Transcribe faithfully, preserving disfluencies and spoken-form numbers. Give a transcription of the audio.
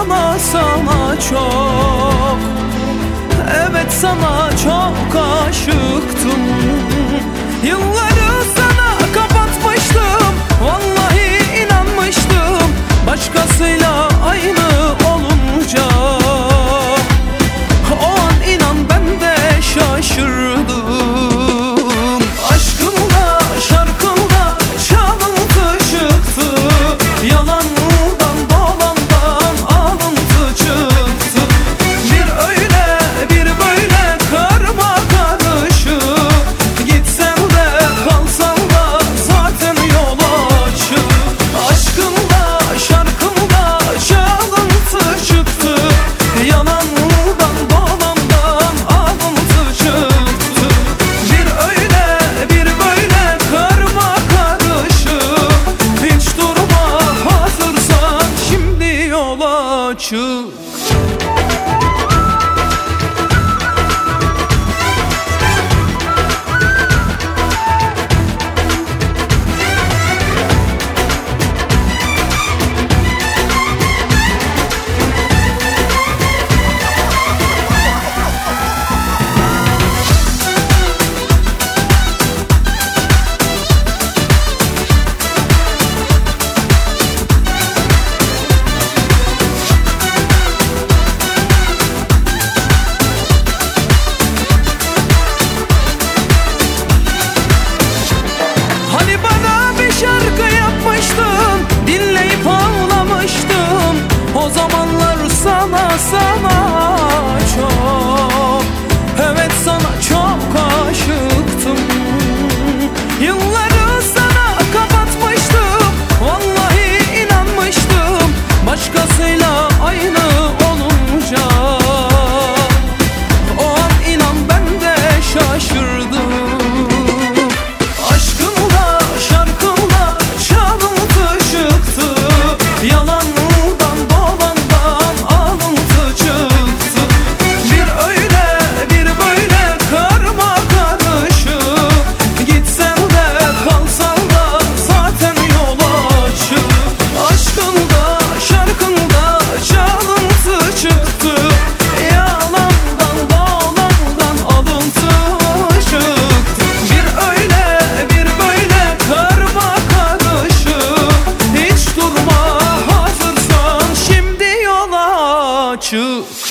sana sana çok, evet sana çok aşıktım. Yılları sana kapatmıştım, vallahi inanmıştım. Başkasıyla aynı olunca o an inan ben de şaşırdım. Aşkımla şarkımla çalıntı çıktı, yalandan dolandan alıntı çıktı. Bir öyle bir böyle karma karışık, gitsem de kalsam da zaten yol açık. Aşkımla şarkımla çalıntı çıktı, yalandan dolandan alıntı çıktı. Bir öyle bir böyle karma karışık, hiç durma hazırsan şimdi yol açık. Şarkı yapmıştım, dinleyip ağlamıştım. O zamanlar sana sana çok, evet sana çok aşıktım. Yılları sana kapatmıştım, vallahi inanmıştım. Başkasıyla aynı olunca o an inan ben de şaşırdım. Yalandan dolandan alıntı çıktı. Bir öyle bir böyle karma karışık, gitsem de kalsam da zaten yol açık. Aşkında şarkında çalıntı çıktı, yalandan dolandan alıntı çıktı. Bir öyle bir böyle karma karışık, hiç durma hazırsan şimdi yol açık.